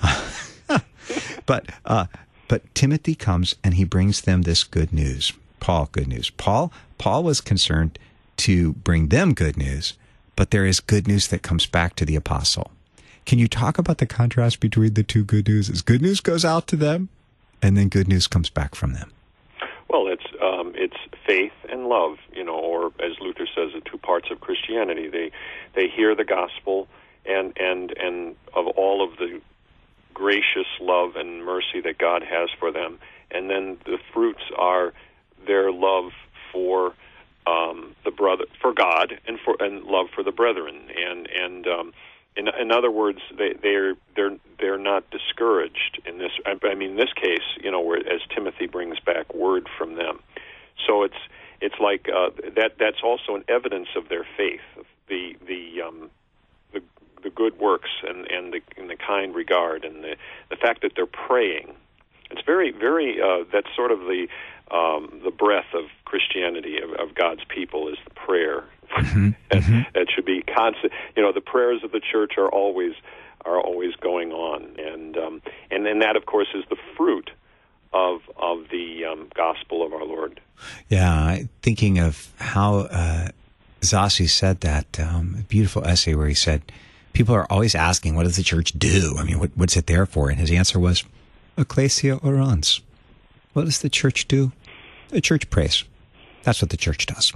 but uh, but Timothy comes and he brings them this good news. Paul, good news. Paul, Paul was concerned to bring them good news. But there is good news that comes back to the apostle. Can you talk about the contrast between the two good news? Is good news goes out to them, and then good news comes back from them? Well, it's um, it's faith and love, you know, or as Luther says, the two parts of Christianity. They they hear the gospel and and and of all of the gracious love and mercy that God has for them, and then the fruits are their love for Um, the brother for God and for and love for the brethren, and and um, in in other words, they they're they're they're not discouraged in this. I, I mean, in this case, you know, where as Timothy brings back word from them, so it's it's like uh, that. That's also an evidence of their faith, the the um, the the good works and and the, and the kind regard and the the fact that they're praying. It's very very uh, that's sort of the Um, the breath of Christianity, of, of God's people, is the prayer. Mm-hmm. and, mm-hmm. That should be constant. You know, the prayers of the church are always are always going on, and um, and then that, of course, is the fruit of of the um, gospel of our Lord. Yeah, thinking of how uh, Zassi said that um, beautiful essay where he said, people are always asking, what does the church do? I mean, what, what's it there for? And his answer was, ecclesia orans. What does the church do? The church prays. That's what the church does.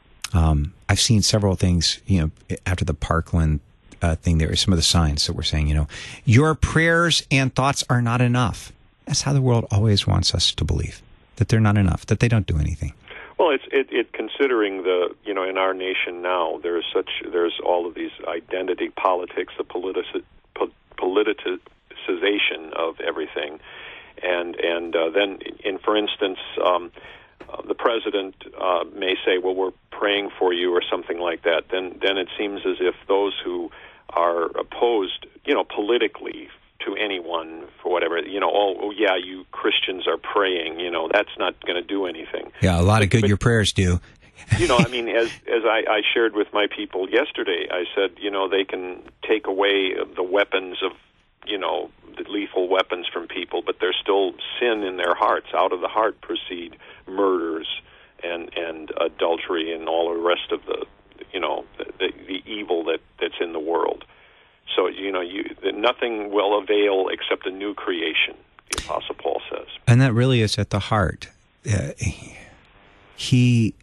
Um, I've seen several things, you know, after the Parkland uh, thing, there were some of the signs that were saying, you know, your prayers and thoughts are not enough. That's how the world always wants us to believe, that they're not enough, that they don't do anything. Well, it's it, it considering the, you know, in our nation now, there's such, there's all of these identity politics, the politic, po- politicization of everything. And and uh, then, in for instance, um, uh, the president uh, may say, "Well, we're praying for you," or something like that. Then then it seems as if those who are opposed, you know, politically to anyone for whatever, you know, oh, oh yeah, you Christians are praying. You know, that's not going to do anything. Yeah, a lot but, of good but, your prayers do. You know, I mean, as as I, I shared with my people yesterday, I said, you know, they can take away the weapons of, you know, the lethal weapons from people, but there's still sin in their hearts. Out of the heart proceed murders and and adultery and all the rest of the, you know, the, the, the evil that, that's in the world. So, you know, you nothing will avail except a new creation, the Apostle Paul says. And that really is at the heart. Uh, he,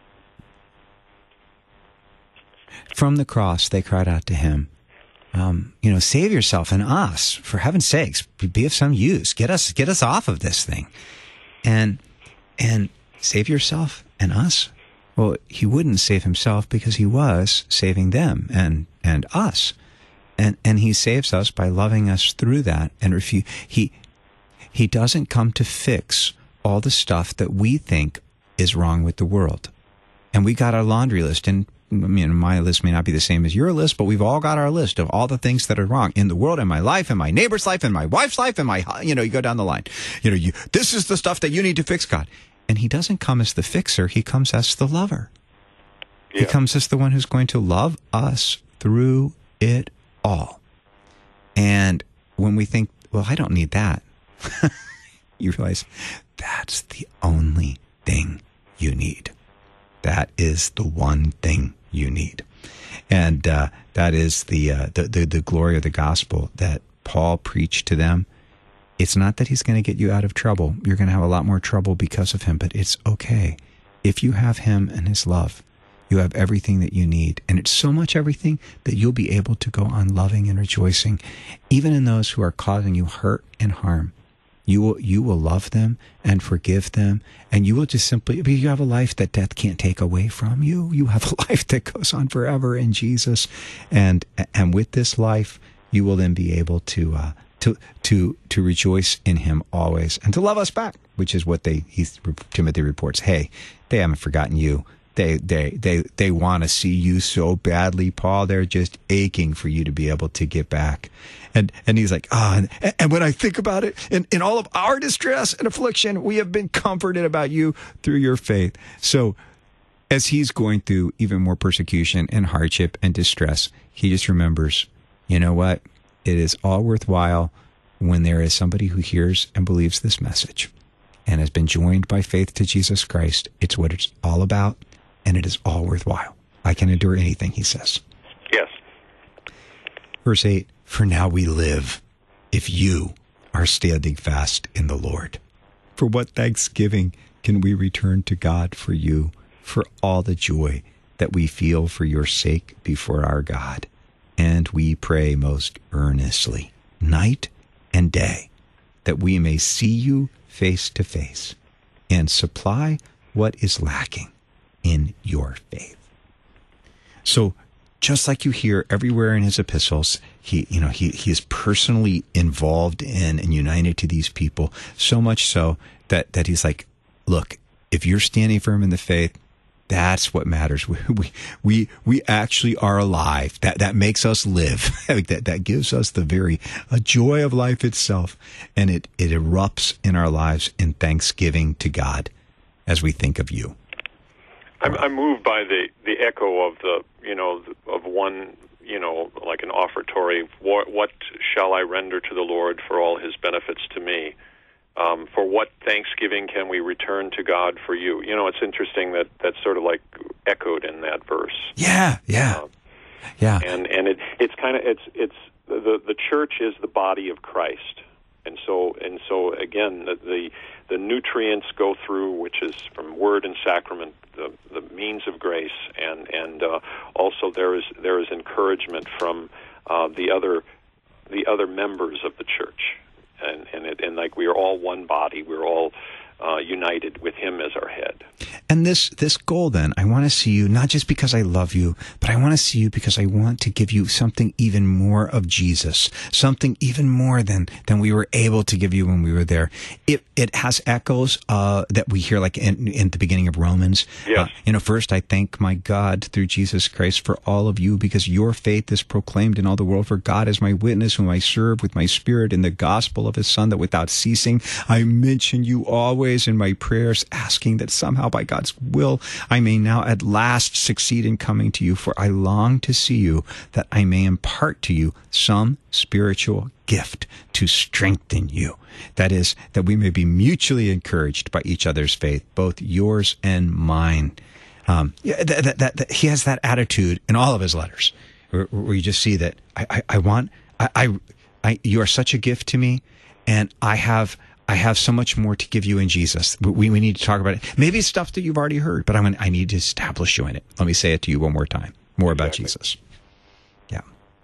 from the cross, they cried out to him, Um, you know, save yourself and us, for heaven's sakes, be of some use. Get us, get us off of this thing, and and save yourself and us. Well, he wouldn't save himself because he was saving them and and us, and and he saves us by loving us through that. And refu- he he doesn't come to fix all the stuff that we think is wrong with the world, and we got our laundry list and. I mean, my list may not be the same as your list, but we've all got our list of all the things that are wrong in the world, in my life, in my neighbor's life, in my wife's life, in my, you know, you go down the line. You know, you, this is the stuff that you need to fix, God. And he doesn't come as the fixer. He comes as the lover. Yeah. He comes as the one who's going to love us through it all. And when we think, well, I don't need that, you realize that's the only thing you need. That is the one thing you need. And uh, that is the, uh, the, the the glory of the gospel that Paul preached to them. It's not that he's going to get you out of trouble. You're going to have a lot more trouble because of him, but it's okay. If you have him and his love, you have everything that you need. And it's so much everything that you'll be able to go on loving and rejoicing, even in those who are causing you hurt and harm. You will you will love them and forgive them, and you will just simply, because you have a life that death can't take away from you. You have a life that goes on forever in Jesus, and and with this life you will then be able to uh, to to to rejoice in him always and to love us back, which is what they he, Timothy reports. Hey, they haven't forgotten you. They they they they want to see you so badly, Paul. They're just aching for you to be able to get back. And and he's like, ah, oh, and, and when I think about it, in, in all of our distress and affliction, we have been comforted about you through your faith. So as he's going through even more persecution and hardship and distress, he just remembers, you know what? It is all worthwhile when there is somebody who hears and believes this message and has been joined by faith to Jesus Christ. It's what it's all about, and it is all worthwhile. I can endure anything, he says. Yes. Verse eight, for now we live if you are standing fast in the Lord. For what thanksgiving can we return to God for you, for all the joy that we feel for your sake before our God? And we pray most earnestly, night and day, that we may see you face to face and supply what is lacking in your faith. So just like you hear everywhere in his epistles, he, you know, he, he is personally involved in and united to these people, so much so that, that he's like, look, if you're standing firm in the faith, that's what matters. We, we, we, we actually are alive. That, that makes us live. that, that gives us the very uh, joy of life itself. And it, it erupts in our lives in thanksgiving to God as we think of you. I'm, I'm moved by the, the echo of the, you know, of one, you know, like an offertory. What, what shall I render to the Lord for all his benefits to me? Um, for what thanksgiving can we return to God for you? You know, it's interesting that that's sort of like echoed in that verse. Yeah, yeah, um, yeah. And and it it's kind of it's it's the the church is the body of Christ, and so and so again the the, the nutrients go through, which is from word and sacrament, the the means of grace, and and uh, also there is there is encouragement from uh, the other the other members of the church. And and, it, and like we are all one body, we're all uh, united with him as our head. And this this goal, then, I want to see you not just because I love you, but I want to see you because I want to give you something even more of Jesus, something even more than than we were able to give you when we were there. It it has echoes uh, that we hear, like in, in the beginning of Romans. Yes. Uh, you know, first I thank my God through Jesus Christ for all of you, because your faith is proclaimed in all the world. For God is my witness, whom I serve with my spirit in the gospel of his Son, that without ceasing I mention you always in my prayers, asking that somehow by God's will I may now at last succeed in coming to you. For I long to see you, that I may impart to you some spiritual gift to strengthen you. That is, that we may be mutually encouraged by each other's faith, both yours and mine. Um, yeah, that, that, that, that, he has that attitude in all of his letters, where, where you just see that I, I, I want, I, I, I, you are such a gift to me, and I have, I have so much more to give you in Jesus. We, we need to talk about it. Maybe it's stuff that you've already heard, but I'm, I need to establish you in it. Let me say it to you one more time. More about Exactly. Jesus. Yeah.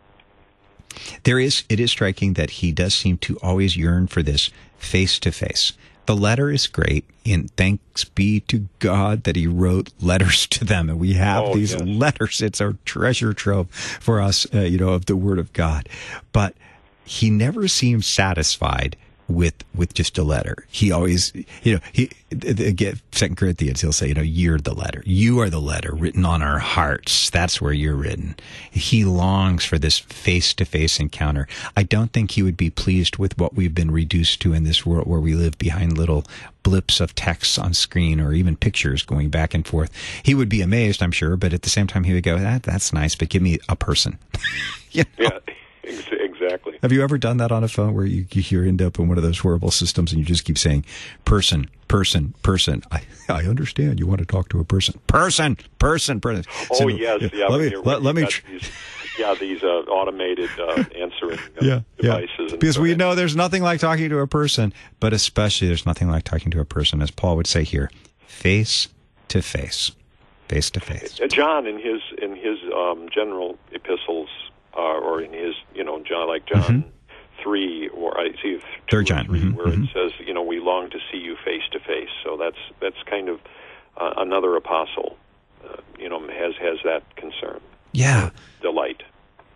There is, it is striking that he does seem to always yearn for this face to face. The letter is great, and thanks be to God that he wrote letters to them, and we have Oh, these yes. letters. It's our treasure trove for us, uh, you know, of the Word of God. But he never seems satisfied with with just a letter. He always, you know, he again, Second Corinthians, he'll say, you know, you're the letter. You are the letter written on our hearts. That's where you're written. He longs for this face-to-face encounter. I don't think he would be pleased with what we've been reduced to in this world, where we live behind little blips of text on screen or even pictures going back and forth. He would be amazed, I'm sure, but at the same time he would go, that that's nice, but give me a person. You know? Yeah, ex- exactly. Have you ever done that on a phone where you, you end up in one of those horrible systems and you just keep saying, person, person, person? I, I understand you want to talk to a person. Person, person, person. Oh, So, yes. Yeah, let when me, you're- let, when let me, you've tr- got these, yeah, these uh, automated uh, answering uh, yeah, yeah. devices. And Because so we on. know there's nothing like talking to a person, but especially there's nothing like talking to a person, as Paul would say here, face to face, face to face. Uh, John, in his in his um, general epistles, uh, or in his, you know, John, like John Mm-hmm. three, or I see two Third or John, three, mhm, where mhm. it says, you know, we long to see you face to face. So that's that's kind of uh, another apostle, uh, you know, has has that concern, Yeah. delight.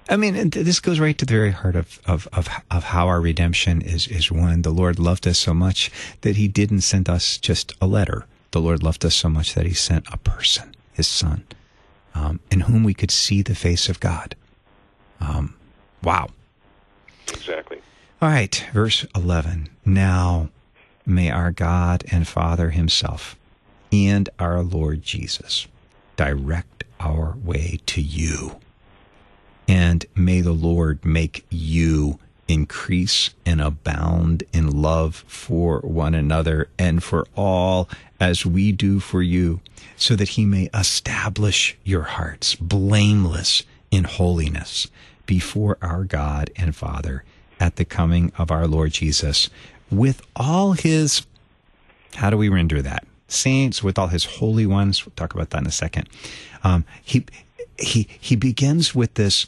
I mean, and this goes right to the very heart of, of, of, of how our redemption is, is won. The Lord loved us so much that he didn't send us just a letter. The Lord loved us so much that he sent a person, his son, um, in whom we could see the face of God. Um, wow. Exactly. All right, verse eleven. Now may our God and Father himself and our Lord Jesus direct our way to you. And may the Lord make you increase and abound in love for one another and for all as we do for you, so that he may establish your hearts blameless in holiness before our God and Father at the coming of our Lord Jesus with all his, how do we render that? Saints, with all his holy ones. We'll talk about that in a second. Um, he, he, he begins with this.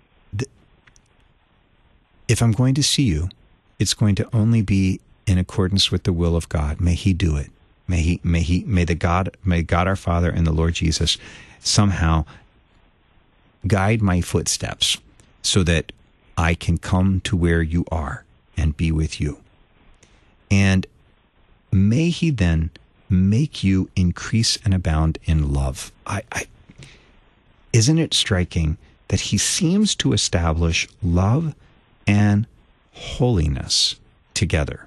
If I'm going to see you, it's going to only be in accordance with the will of God. May he do it. May he, may he, may the God, may God our Father and the Lord Jesus somehow guide my footsteps so that I can come to where you are and be with you. And may he then make you increase and abound in love. I, I, isn't it striking that he seems to establish love and holiness together,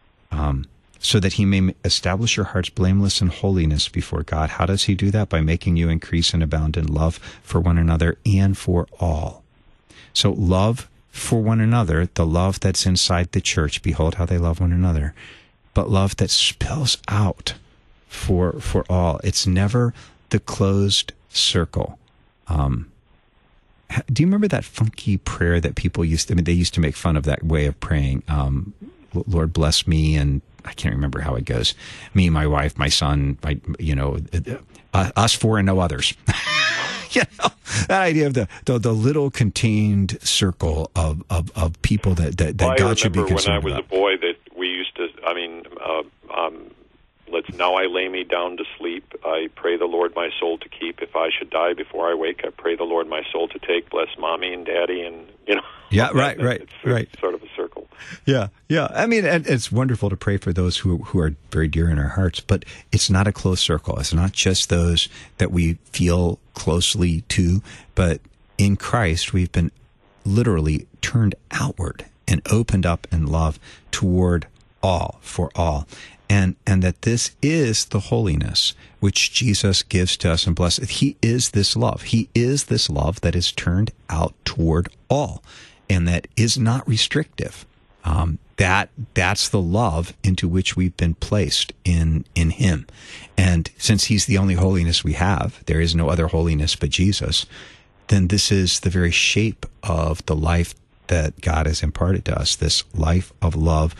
um, so that he may establish your hearts blameless in holiness before God? How does he do that? By making you increase and abound in love for one another and for all. So love for one another, the love that's inside the church, behold how they love one another, but love that spills out for for all. It's never the closed circle. Um, do you remember that funky prayer that people used to, I mean, they used to make fun of that way of praying, um, Lord bless me, and I can't remember how it goes. Me, my wife, my son, my, you know, uh, us four and no others. You know, that idea of the, the, the little contained circle of, of, of people that, that, that well, God should be concerned about. I remember when I was about. a boy that we used to, I mean, uh, um, let's, now I lay me down to sleep. I pray the Lord my soul to keep. If I should die before I wake, I pray the Lord my soul to take. Bless mommy and daddy, and, you know. Yeah, right, right, it's, right. It's sort of a circle. Yeah, yeah. I mean, and it's wonderful to pray for those who who are very dear in our hearts, but it's not a close circle. It's not just those that we feel closely to, but in Christ we've been literally turned outward and opened up in love toward all, for all. And and that this is the holiness which Jesus gives to us and blesses. He is this love. He is this love that is turned out toward all, and that is not restrictive. Um, that that's the love into which we've been placed in in him. And since he's the only holiness we have, there is no other holiness but Jesus, then this is the very shape of the life that God has imparted to us, this life of love,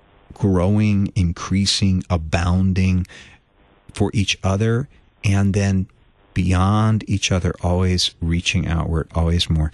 growing, increasing, abounding for each other, and then beyond each other, always reaching outward, always more.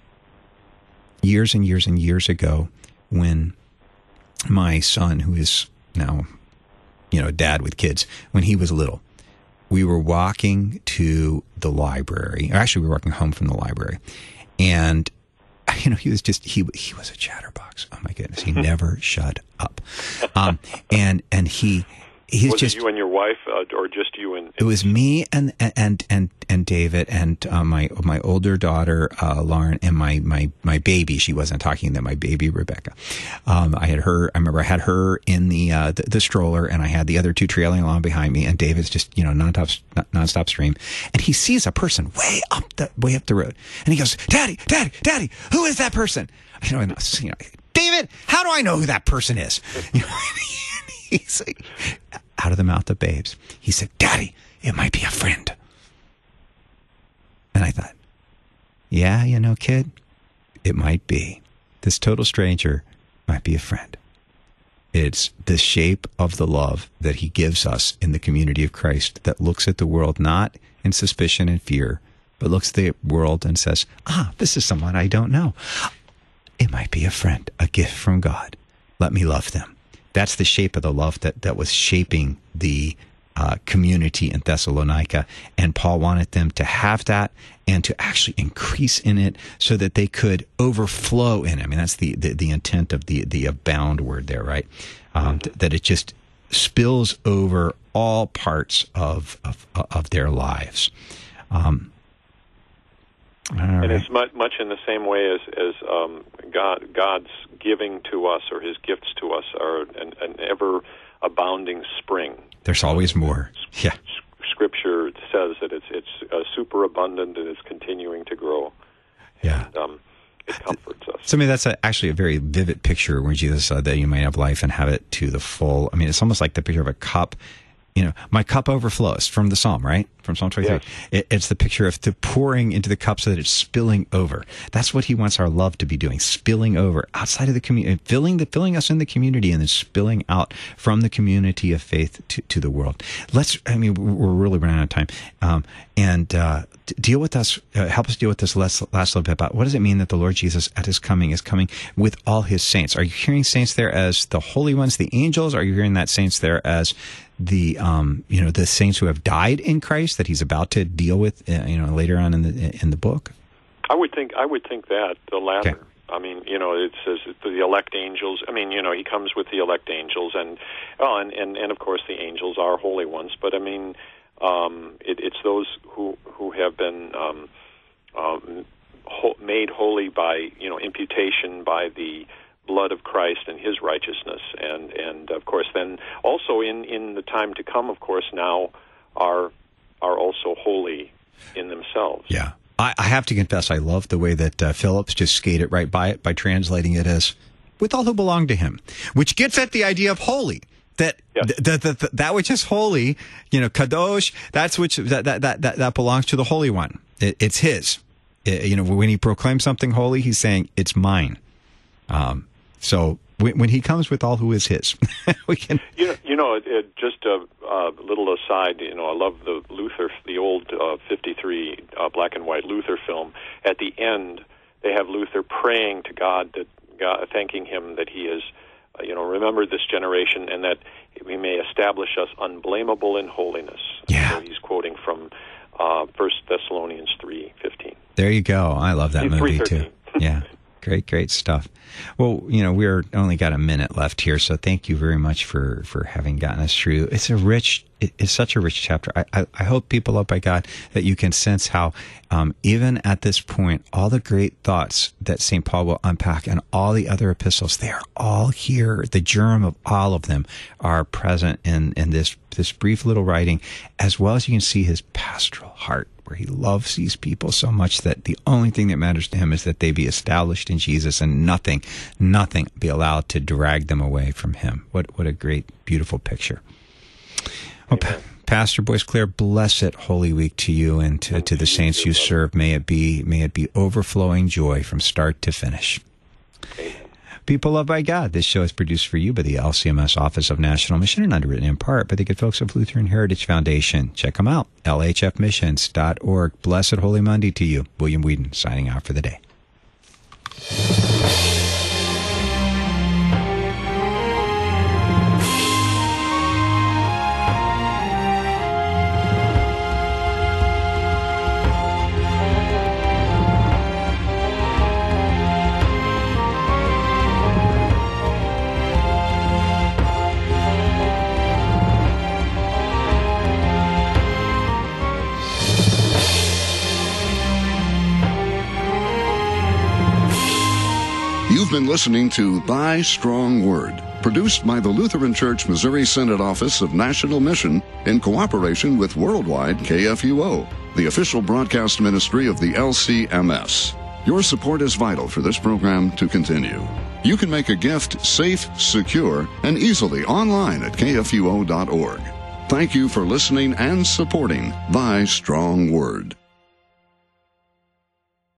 Years and years and years ago, when my son, who is now, you know, dad with kids, when he was little, we were walking to the library. Or actually, we were walking home from the library, and you know, he was just he he was a chatterbox. Oh my goodness, he never shut up. Um, and and he he's was just it you and your wife, uh, or just you and? It was me and and and and David and uh, my my older daughter uh, Lauren, and my my my baby. She wasn't talking then. My baby Rebecca. Um, I had her. I remember I had her in the, uh, the the stroller, and I had the other two trailing along behind me. And David's just, you know, nonstop nonstop stream. And he sees a person way up the way up the road, and he goes, "Daddy, Daddy, Daddy, who is that person?" You know, and I was, you know, David, how do I know who that person is? You know, he's like, out of the mouth of babes, he said, "Daddy, it might be a friend." And I thought, yeah, you know, kid, it might be. This total stranger might be a friend. It's the shape of the love that he gives us in the community of Christ that looks at the world not in suspicion and fear, but looks at the world and says, ah, this is someone I don't know. It might be a friend, a gift from God. Let me love them. That's the shape of the love that, that was shaping the uh, community in Thessalonica, and Paul wanted them to have that and to actually increase in it so that they could overflow in it. I mean, that's the, the, the intent of the, the abound word there, right? Um, th- that it just spills over all parts of of, of their lives. Um, all and right. it's much, much in the same way as, as um, God, God's giving to us, or his gifts to us, are an, an ever-abounding spring. There's always more. Yeah. Scripture says that it's it's uh, superabundant and it's continuing to grow. Yeah. And, um, it comforts us. So, I mean, that's a, actually a very vivid picture where Jesus said that you may have life and have it to the full. I mean, it's almost like the picture of a cup. You know, my cup overflows from the Psalm, right? From Psalm twenty-three. Yes. It, it's the picture of the pouring into the cup so that it's spilling over. That's what he wants our love to be doing, spilling over outside of the community, filling the filling us in the community and then spilling out from the community of faith to, to the world. Let's, I mean, we're really running out of time. Um, and uh, deal with us, uh, help us deal with this last, last little bit about what does it mean that the Lord Jesus at his coming is coming with all his saints? Are you hearing saints there as the holy ones, the angels? Are you hearing that saints there as the um you know the saints who have died in Christ that he's about to deal with uh, you know later on in the in the book? I would think I would think that the latter. Okay. I mean, you know, it says the elect angels. I mean, you know, he comes with the elect angels, and oh, and and, and of course the angels are holy ones. But I mean, um, it, it's those who who have been um, um, ho- made holy by you know imputation by the blood of Christ and his righteousness, and and of course then also in, in the time to come, of course, now are are also holy in themselves. Yeah, I, I have to confess, I love the way that uh, Phillips just skated right by it by translating it as "with all who belong to him," which gets at the idea of holy. That yes. th- th- th- th- that which is holy, you know, kadosh. That's which that that that that, that belongs to the Holy One. It, it's his. It, you know, when he proclaims something holy, he's saying it's mine. Um. So when, when he comes with all who is his, we can. You know, you know it, it, just a, a little aside. You know, I love the Luther, the old uh, fifty-three uh, black and white Luther film. At the end, they have Luther praying to God, that God, thanking him that he has, uh, you know, remembered this generation and that he may establish us unblameable in holiness. Yeah. So he's quoting from uh, First Thessalonians three fifteen. There you go. I love that movie too. Yeah. Great, great stuff. Well, you know, we're only got a minute left here, so thank you very much for, for having gotten us through. It's a rich, it's such a rich chapter. I, I, I hope, people loved by God, that you can sense how, um, even at this point, all the great thoughts that Saint Paul will unpack and all the other epistles, they are all here. The germ of all of them are present in, in this, this brief little writing, as well as you can see his pastoral heart, where he loves these people so much that the only thing that matters to him is that they be established in Jesus and nothing, nothing be allowed to drag them away from him. What what a great, beautiful picture. Well, pa- Pastor Boyce Clare, blessed Holy Week to you and to, to the saints you serve. May it be, may it be overflowing joy from start to finish. People loved by God, this show is produced for you by the L C M S Office of National Mission and underwritten in part by the good folks of Lutheran Heritage Foundation. Check them out, L H F missions dot org. Blessed Holy Monday to you. William Whedon signing out for the day. You've been listening to Thy Strong Word, produced by the Lutheran Church Missouri Synod Office of National Mission in cooperation with Worldwide K F U O, the official broadcast ministry of the L C M S. Your support is vital for this program to continue. You can make a gift safe, secure, and easily online at K F U O dot org. Thank you for listening and supporting Thy Strong Word.